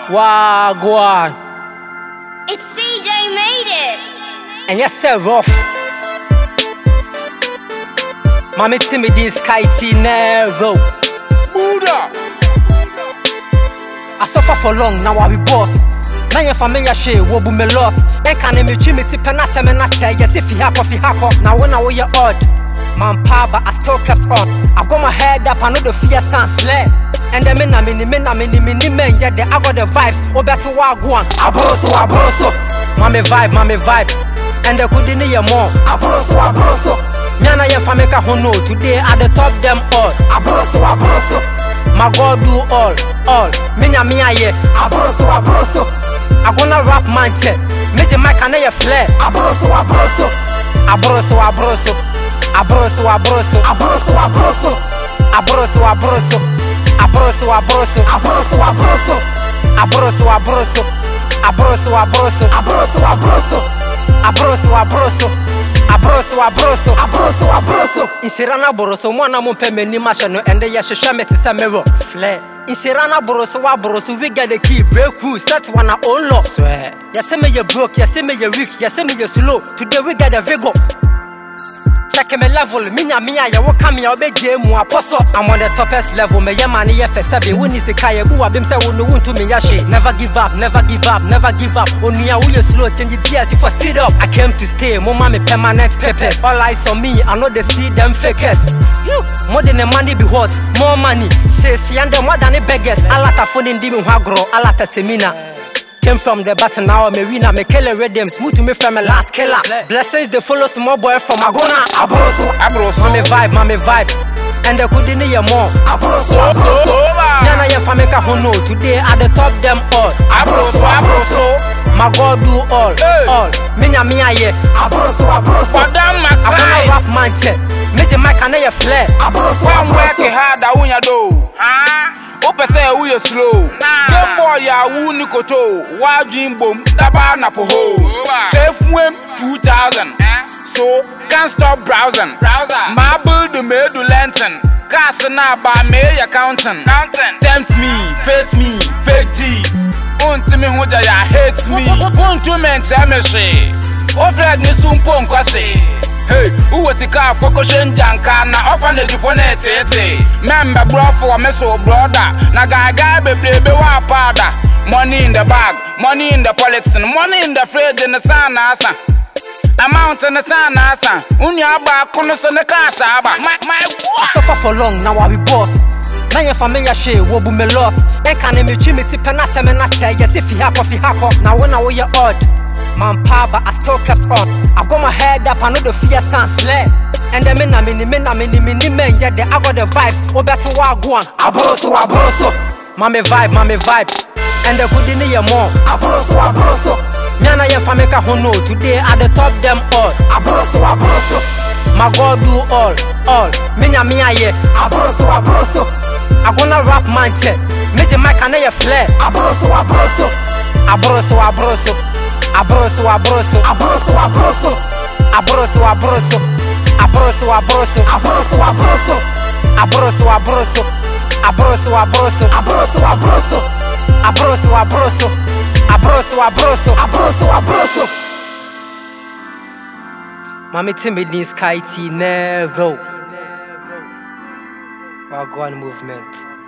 Wagwan. It's CJ made it. And yes, sir, rough. Mommy Timmy Sky T Nero. Buddha. I suffer for long, now I be boss. Now your familiar shit will be me lost. And can me chimney tip and I say, yes, if you have coffee hacker. Now when I wear your odd, man, pa, but I still kept on. I've got my head up, I know the fear sound flare. And the men, mini men, yeah, I got the vibes. Oh, better Wagwan. Abroso. Mommy vibe. And they couldn't hear more. Abroso. Nyana ya fameka hono, today at the top them all. Abroso. My God do all. Minya ye. Abroso. I gonna rap man check. Meje mic and ya flare. Abroso. Insirana boroso mwana mumpe meni mashano ende ya shosha meti samero flare. Insirana boroso we get the key break through set one own law. Swear. Yaseme you broke, yaseme you weak, yaseme you slow. Today we get the vigor. Check me level, minya ya woka me obe game apostle. I'm on the toppest level, me yamani ye fesabi. When is kaya bu abim say wonu wuntu me yashi. Never give up. Only a we slow change the gears for speed up. I came to stay, mama me permanent purpose. All eyes on me, I know they see them fakers. More than the money be what? More money. Say and more than the beggars. Alata phone dimi hagro, alata semina. Came from the battle now, me winner, me kill a rhythm, smooth to me from a last killer. Blessings they follow small boy from Agona. Abroso. Mommy vibe. And they couldn't hear more. Abroso. Nyana ya fameka hono, today at the top them all. Abroso. My God do all. Minya ye. Abroso. I wanna rap man check. Meje mic and ya flare. Abroso. Working hard, I win do. Ope say we slow. Game boy ya wuni koto. Wa dream boom. Daba na po ho. Safe win 2000. So can't stop browsing. My build the middle lantern. Cast na ba me accountant. Tempt me, face me, fake G's. Unti me hoja ya hate me. Unti men chameshi. Ofred ni sumpo nkwase. Hey, who was the car for cushion janka na orphanage for netete. Member bro for me so brother. Na guy baby wa powder. Money in the bag, money in the politics, money in the fridge in the sun asa. Amount in the sun asa. Unya ba kono so ne kasa aba. I suffer for long, now I be boss. Now your familiar shit will be me lost. And can me chimney tip and I say, yes, if you have coffee hacker. Now when I wear your odd. Man, pa, but I still kept on. I've got my head up, I know the fear sound flare. And the men, mini men, yeah, I got the vibes. Oh, better Wagwan. Abroso. Mommy vibe. And they couldn't hear more. Abroso. Nyana ya fameka hono, today at the top them all. Abroso. My God do all. Minya ye. Abroso. I gonna rap man check. Meje mic and ya flare. Abroso. Mommy Timmy Sky T Nero. Wagwan movement.